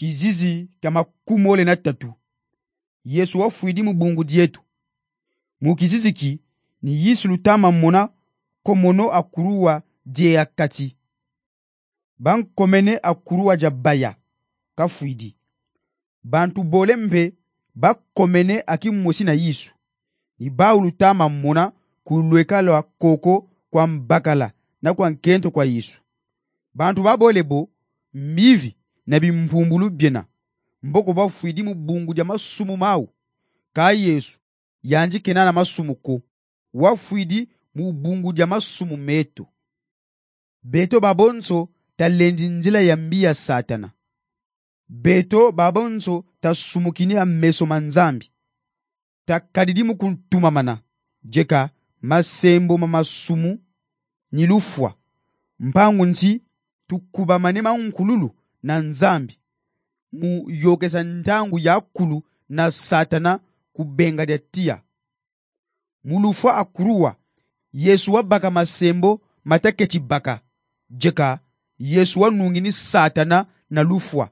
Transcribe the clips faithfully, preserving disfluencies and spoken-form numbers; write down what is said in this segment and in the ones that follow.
kizizi kama kumole na tatu. Yesu wafuidi mu bungu dietu. Mu kizizi ki ni Yesu lutama mona komono akuruwa die akati. Ban komene akuruwa jabaya kafuidi. Bantu bole mbe ba komene akimusi na Yesu. Ni ba ulutama mona kulwekalo wa koko kwa mbakala na kwa nkento kwa Yesu. Bantu ba bole bo mivi na bimpumbulu biena. Mboko ba fuidi mu bungu ja masumu mau. Ka Yesu yanji kenana masumu ko. Wa fuidi mu bungu ja masumu meto. Beto babonso ta lendi nzila ya mbia satana. Beto babonso ta sumukini ya meso manzambi. Ta kadidimu kuntuma mana. Jeka masembo mamasumu nilufwa. Mpangu nti tukuba manema unkululu na nzambi. Mu yokesa ntangu ya kulu na satana kubenga dia tia. Mulufwa akuruwa. Yesu wa baka masembo mataketi baka. Jeka Yesu wa nungini satana na lufwa.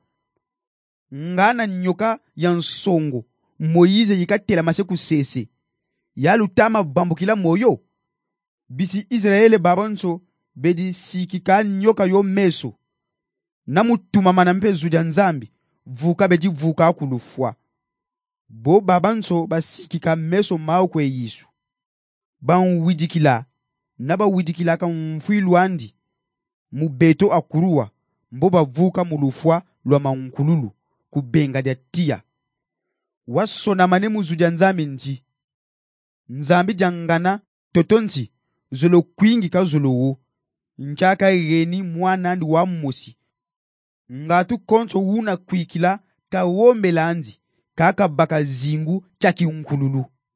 Ngana nyoka ya nsongo. Moize yikatela maseku sese. Ya lutama bambukila moyo. Bisi Israele babonso bedi sikika nyoka yo meso. Namutuma manampe zuja nzambi. Vuka bedi vuka kulufwa. Bo babanso basikika meso mao kwe Yesu. Ban widikila. Naba widikila ka mfuiluandi. Mubeto akuruwa. Mboba vuka mulufwa lwa maunkululu. Kubenga dia tia. Waso na manemu zuja nzambi nti. Nzambi jangana totonti. Zolo kwingi ka zolo wo. Nchaka reni mwana ndi wa mosi. Ngatu konso wuna kwikila ka wombe landi. Kaka baka zingu chaki unkululu.